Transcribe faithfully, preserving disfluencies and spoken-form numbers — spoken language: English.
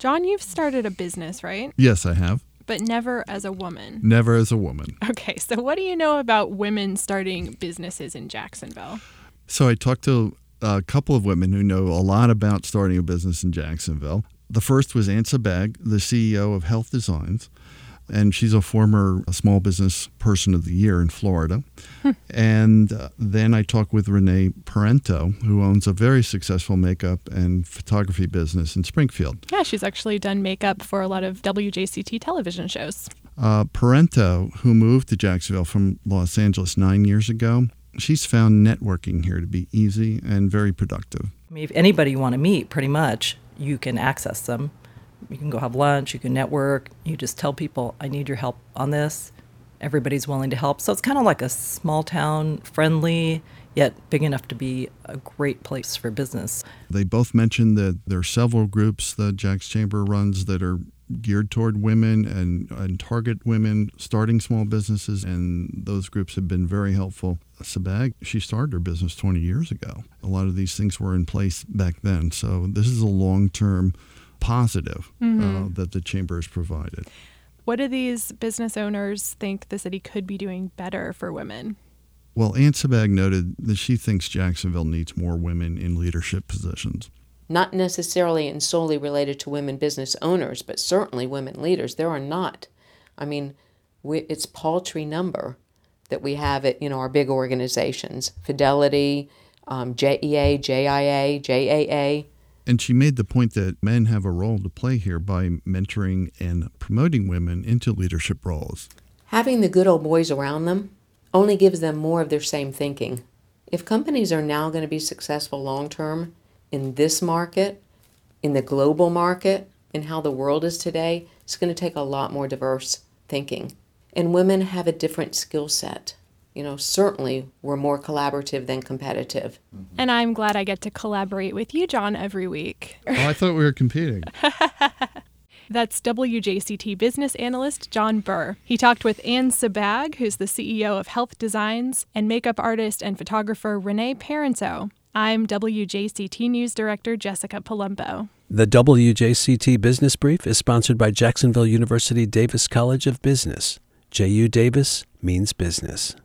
John, you've started a business, right? Yes, I have. But never as a woman. Never as a woman. Okay, so what do you know about women starting businesses in Jacksonville? So I talked to a couple of women who know a lot about starting a business in Jacksonville. The first was Ann Sabag, the C E O of Health Designs, and she's a former Small Business Person of the Year in Florida. Hmm. And uh, then I talked with Renee Parento, who owns a very successful makeup and photography business in Springfield. Yeah, she's actually done makeup for a lot of W J C T television shows. Uh, Parento, who moved to Jacksonville from Los Angeles nine years ago, she's found networking here to be easy and very productive. I mean, if anybody you want to meet, pretty much, you can access them. You can go have lunch, you can network, you just tell people, I need your help on this. Everybody's willing to help. So it's kind of like a small town, friendly, yet big enough to be a great place for business. They both mentioned that there are several groups that Jack's Chamber runs that are geared toward women and, and target women starting small businesses, and those groups have been very helpful. Sabag, she started her business twenty years ago. A lot of these things were in place back then. So this is a long-term positive mm-hmm. uh, that the Chamber has provided. What do these business owners think the city could be doing better for women? Well, Ann Sabag noted that she thinks Jacksonville needs more women in leadership positions. Not necessarily and solely related to women business owners, but certainly women leaders. There are not. I mean, we, it's paltry number that we have at, you know, our big organizations, Fidelity, um, J E A, J I A, J A A. And she made the point that men have a role to play here by mentoring and promoting women into leadership roles. Having the good old boys around them only gives them more of their same thinking. If companies are now going to be successful long-term in this market, in the global market, in how the world is today, it's going to take a lot more diverse thinking. And women have a different skill set. You know, certainly we're more collaborative than competitive. And I'm glad I get to collaborate with you, John, every week. Oh, I thought we were competing. That's W J C T business analyst John Burr. He talked with Ann Sabag, who's the C E O of Health Designs, and makeup artist and photographer Renee Parento. I'm W J C T News Director Jessica Palumbo. The W J C T Business Brief is sponsored by Jacksonville University Davis College of Business. J U Davis means business.